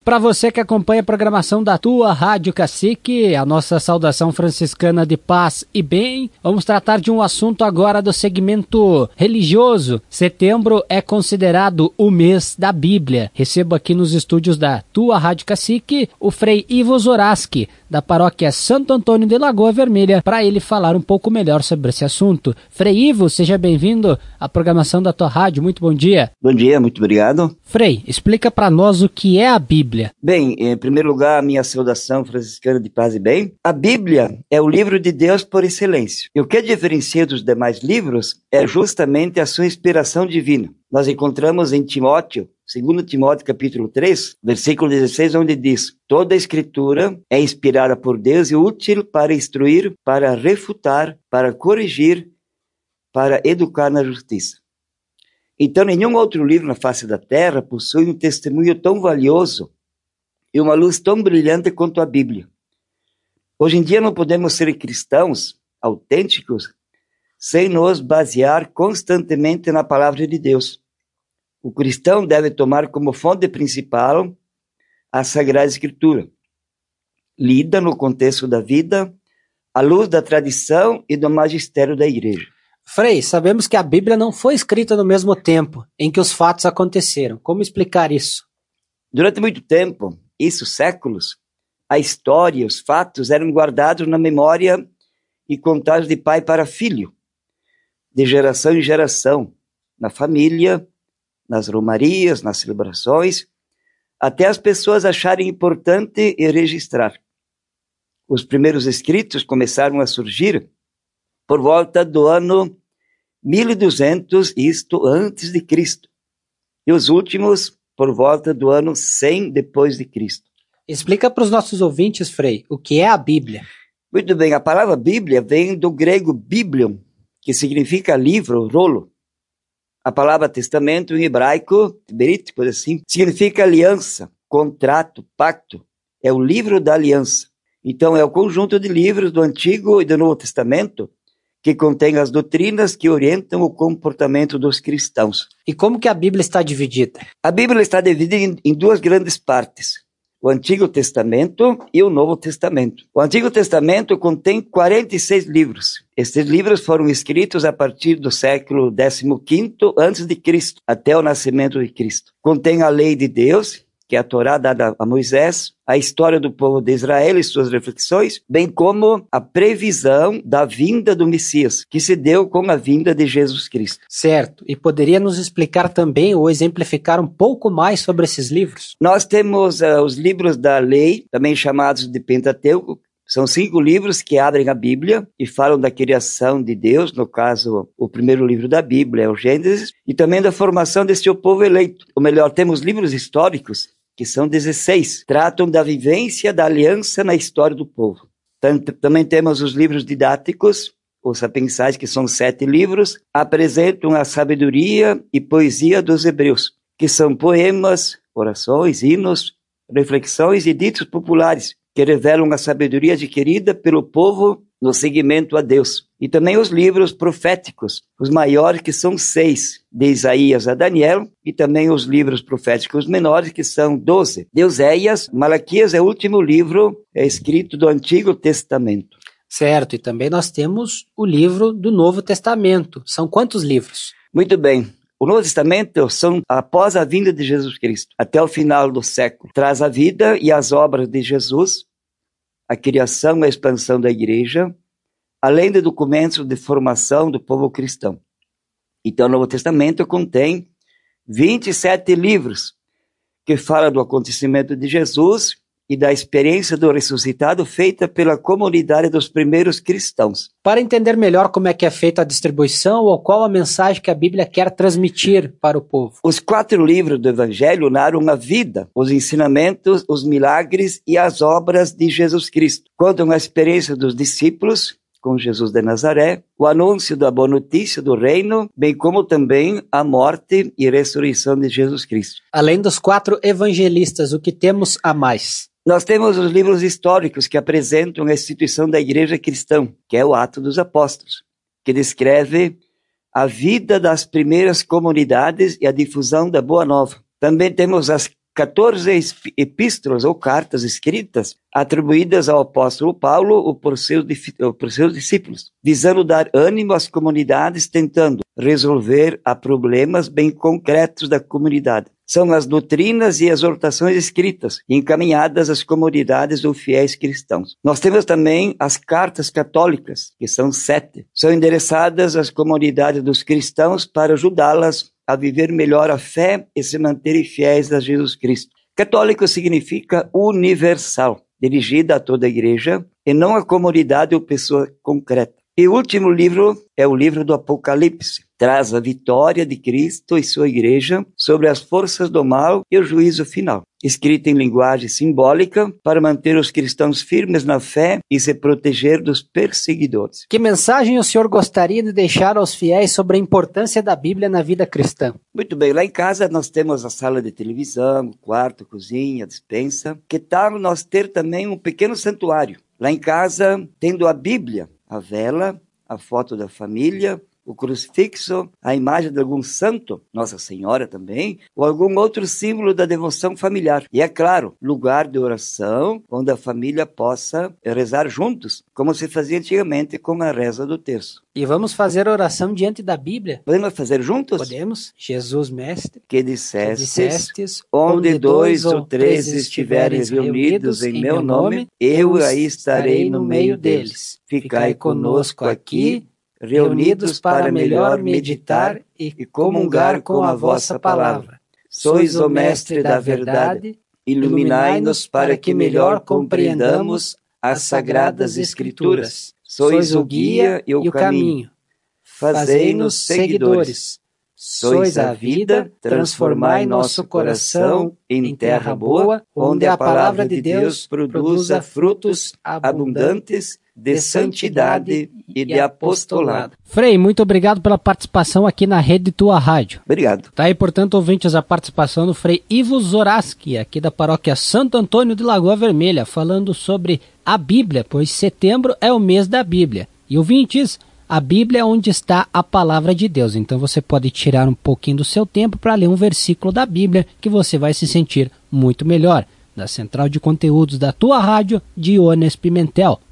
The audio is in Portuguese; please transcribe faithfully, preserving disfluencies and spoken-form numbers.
Para você que acompanha a programação da tua Rádio Cacique, a nossa saudação franciscana de paz e bem, vamos tratar de um assunto agora do segmento religioso. Setembro é considerado o mês da Bíblia. Recebo aqui nos estúdios da tua Rádio Cacique o Frei Ivo Zoraski, da paróquia Santo Antônio de Lagoa Vermelha, para ele falar um pouco melhor sobre esse assunto. Frei Ivo, seja bem-vindo à programação da tua rádio. Muito bom dia. Bom dia, muito obrigado. Frei, explica para nós o que é a Bíblia. Bem, em primeiro lugar, a minha saudação franciscana de paz e bem. A Bíblia é o livro de Deus por excelência. E o que diferencia dos demais livros é justamente a sua inspiração divina. Nós encontramos em Timóteo, segundo Timóteo capítulo três, versículo dezesseis, onde diz: toda a escritura é inspirada por Deus e útil para instruir, para refutar, para corrigir, para educar na justiça. Então, nenhum outro livro na face da terra possui um testemunho tão valioso e uma luz tão brilhante quanto a Bíblia. Hoje em dia não podemos ser cristãos autênticos sem nos basear constantemente na palavra de Deus. O cristão deve tomar como fonte principal a Sagrada Escritura, lida no contexto da vida, à luz da tradição e do magistério da igreja. Frei, sabemos que a Bíblia não foi escrita no mesmo tempo em que os fatos aconteceram. Como explicar isso? Durante muito tempo, isso séculos, a história, os fatos eram guardados na memória e contados de pai para filho, de geração em geração, na família, nas romarias, nas celebrações, até as pessoas acharem importante e registrar. Os primeiros escritos começaram a surgir por volta do ano mil e duzentos, isto antes de Cristo, e os últimos por volta do ano cem depois de Cristo. Explica para os nossos ouvintes, Frei, o que é a Bíblia. Muito bem, a palavra Bíblia vem do grego biblion, que significa livro, rolo. A palavra testamento em hebraico, berit, coisa assim, significa aliança, contrato, pacto. É o livro da aliança. Então é o conjunto de livros do Antigo e do Novo Testamento que contém as doutrinas que orientam o comportamento dos cristãos. E como que a Bíblia está dividida? A Bíblia está dividida em, em duas grandes partes: o Antigo Testamento e o Novo Testamento. O Antigo Testamento contém quarenta e seis livros. Estes livros foram escritos a partir do século décimo quinto antes de Cristo, até o nascimento de Cristo. Contém a lei de Deus, que é a Torá dada a Moisés, a história do povo de Israel e suas reflexões, bem como a previsão da vinda do Messias, que se deu com a vinda de Jesus Cristo. Certo. E poderia nos explicar também ou exemplificar um pouco mais sobre esses livros? Nós temos uh, os livros da lei, também chamados de Pentateuco. São cinco livros que abrem a Bíblia e falam da criação de Deus, no caso, o primeiro livro da Bíblia é o Gênesis, e também da formação desse seu povo eleito. Ou melhor, temos livros históricos, que são dezesseis, tratam da vivência da aliança na história do povo. Tanto, também temos os livros didáticos, os sapienciais, que são sete livros, apresentam a sabedoria e poesia dos hebreus, que são poemas, orações, hinos, reflexões e ditos populares, que revelam a sabedoria adquirida pelo povo no seguimento a Deus. E também os livros proféticos, os maiores, que são seis, de Isaías a Daniel, e também os livros proféticos menores, que são doze. De Oséias, Malaquias é o último livro é escrito do Antigo Testamento. Certo, e também nós temos o livro do Novo Testamento. São quantos livros? Muito bem. O Novo Testamento são após a vinda de Jesus Cristo, até o final do século. Traz a vida e as obras de Jesus, a criação e a expansão da igreja, além de documentos de formação do povo cristão. Então, o Novo Testamento contém vinte e sete livros que falam do acontecimento de Jesus e da experiência do ressuscitado feita pela comunidade dos primeiros cristãos. Para entender melhor como é que é feita a distribuição ou qual a mensagem que a Bíblia quer transmitir para o povo. Os quatro livros do Evangelho narram a vida, os ensinamentos, os milagres e as obras de Jesus Cristo. Contam a experiência dos discípulos com Jesus de Nazaré, o anúncio da boa notícia do reino, bem como também a morte e ressurreição de Jesus Cristo. Além dos quatro evangelistas, o que temos a mais? Nós temos os livros históricos que apresentam a instituição da igreja cristã, que é o Atos dos Apóstolos, que descreve a vida das primeiras comunidades e a difusão da Boa Nova. Também temos as quatorze epístolas ou cartas escritas atribuídas ao apóstolo Paulo ou por seus, por seus discípulos, visando dar ânimo às comunidades, tentando resolver a problemas bem concretos da comunidade. São as doutrinas e exortações escritas, encaminhadas às comunidades ou fiéis cristãos. Nós temos também as cartas católicas, que são sete. São endereçadas às comunidades dos cristãos para ajudá-las a viver melhor a fé e se manterem fiéis a Jesus Cristo. Católico significa universal, dirigida a toda a igreja e não a comunidade ou pessoa concreta. E o último livro é o livro do Apocalipse. Traz a vitória de Cristo e sua igreja sobre as forças do mal e o juízo final. Escrita em linguagem simbólica para manter os cristãos firmes na fé e se proteger dos perseguidores. Que mensagem o senhor gostaria de deixar aos fiéis sobre a importância da Bíblia na vida cristã? Muito bem, lá em casa nós temos a sala de televisão, o quarto, a cozinha, a despensa. Que tal nós ter também um pequeno santuário? Lá em casa, tendo a Bíblia, a vela, a foto da família, o crucifixo, a imagem de algum santo, Nossa Senhora também, ou algum outro símbolo da devoção familiar. E é claro, lugar de oração, onde a família possa rezar juntos, como se fazia antigamente com a reza do terço. E vamos fazer oração diante da Bíblia? Podemos fazer juntos? Podemos. Jesus, mestre, que dissestes, que dissestes onde dois ou três estiverem reunidos em meu nome, eu aí estarei no meio deles. Ficai conosco aqui, reunidos para melhor meditar e comungar com a vossa palavra. Sois o mestre da verdade, iluminai-nos para que melhor compreendamos as sagradas escrituras. Sois o guia e o caminho. Fazei-nos seguidores. Sois a vida, transformai nosso coração em terra boa, onde a palavra de Deus produza frutos abundantes de santidade e de apostolado. Frei, muito obrigado pela participação aqui na Rede Tua Rádio. Obrigado. Tá aí, portanto, ouvintes, a participação do Frei Ivo Zoraski, aqui da paróquia Santo Antônio de Lagoa Vermelha, falando sobre a Bíblia, pois setembro é o mês da Bíblia. E ouvintes, a Bíblia é onde está a palavra de Deus, então você pode tirar um pouquinho do seu tempo para ler um versículo da Bíblia que você vai se sentir muito melhor. Da Central de Conteúdos da Tua Rádio, Dionis Pimentel.